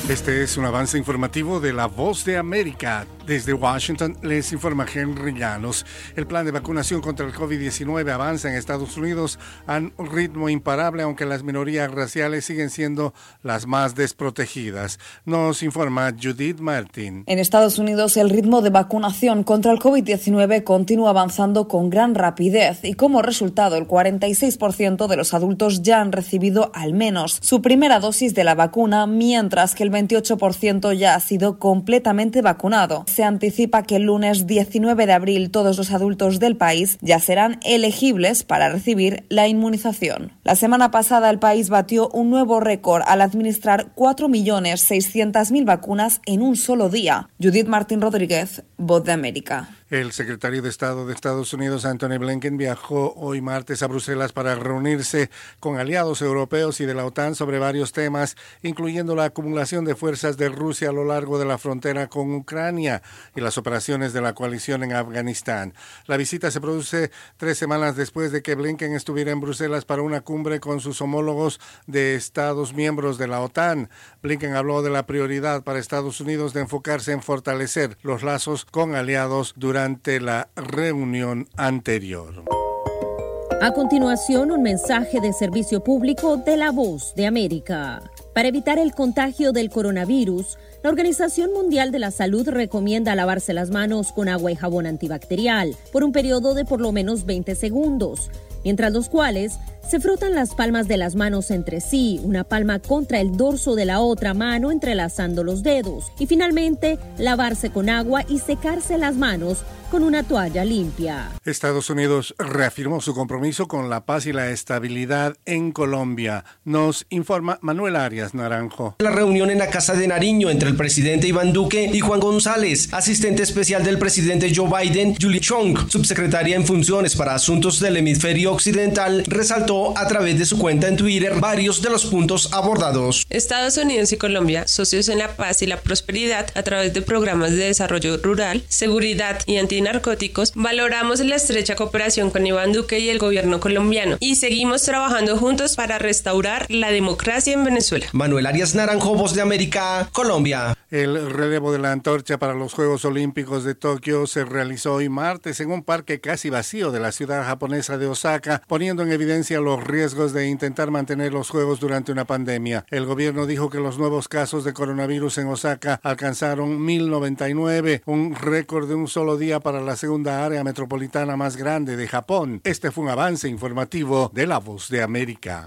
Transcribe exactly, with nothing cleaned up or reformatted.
Este es un avance informativo de La Voz de América. Desde Washington les informa Henry Llanos. El plan de vacunación contra el COVID diecinueve avanza en Estados Unidos a un ritmo imparable, aunque las minorías raciales siguen siendo las más desprotegidas. Nos informa Judith Martin. En Estados Unidos, el ritmo de vacunación contra el COVID diecinueve continúa avanzando con gran rapidez y como resultado el cuarenta y seis por ciento de los adultos ya han recibido al menos su primera dosis de la vacuna, mientras que el veintiocho por ciento ya ha sido completamente vacunado. Se anticipa que el lunes diecinueve de abril todos los adultos del país ya serán elegibles para recibir la inmunización. La semana pasada el país batió un nuevo récord al administrar cuatro millones seiscientas mil vacunas en un solo día. Judith Martín Rodríguez, Voz de América. El secretario de Estado de Estados Unidos, Antony Blinken, viajó hoy martes a Bruselas para reunirse con aliados europeos y de la OTAN sobre varios temas, incluyendo la acumulación de fuerzas de Rusia a lo largo de la frontera con Ucrania y las operaciones de la coalición en Afganistán. La visita se produce tres semanas después de que Blinken estuviera en Bruselas para una cumbre con sus homólogos de Estados miembros de la OTAN. Blinken habló de la prioridad para Estados Unidos de enfocarse en fortalecer los lazos con aliados durante Durante la reunión anterior. A continuación, un mensaje de servicio público de La Voz de América. Para evitar el contagio del coronavirus, la Organización Mundial de la Salud recomienda lavarse las manos con agua y jabón antibacterial por un periodo de por lo menos veinte segundos, mientras los cuales se frotan las palmas de las manos entre sí, una palma contra el dorso de la otra mano entrelazando los dedos, y finalmente lavarse con agua y secarse las manos con una toalla limpia. Estados Unidos reafirmó su compromiso con la paz y la estabilidad en Colombia. Nos informa Manuel Arias Naranjo. La reunión en la Casa de Nariño entre el presidente Iván Duque y Juan González, asistente especial del presidente Joe Biden, Julie Chung, subsecretaria en funciones para asuntos del hemisferio occidental, resaltó a través de su cuenta en Twitter varios de los puntos abordados. Estados Unidos y Colombia, socios en la paz y la prosperidad a través de programas de desarrollo rural, seguridad y antinarcóticos, valoramos la estrecha cooperación con Iván Duque y el gobierno colombiano y seguimos trabajando juntos para restaurar la democracia en Venezuela. Manuel Arias Naranjo, Voz de América, Colombia. El relevo de la antorcha para los Juegos Olímpicos de Tokio se realizó hoy martes en un parque casi vacío de la ciudad japonesa de Osaka, poniendo en evidencia los riesgos de intentar mantener los Juegos durante una pandemia. El gobierno dijo que los nuevos casos de coronavirus en Osaka alcanzaron mil noventa y nueve, un récord de un solo día para la segunda área metropolitana más grande de Japón. Este fue un avance informativo de La Voz de América.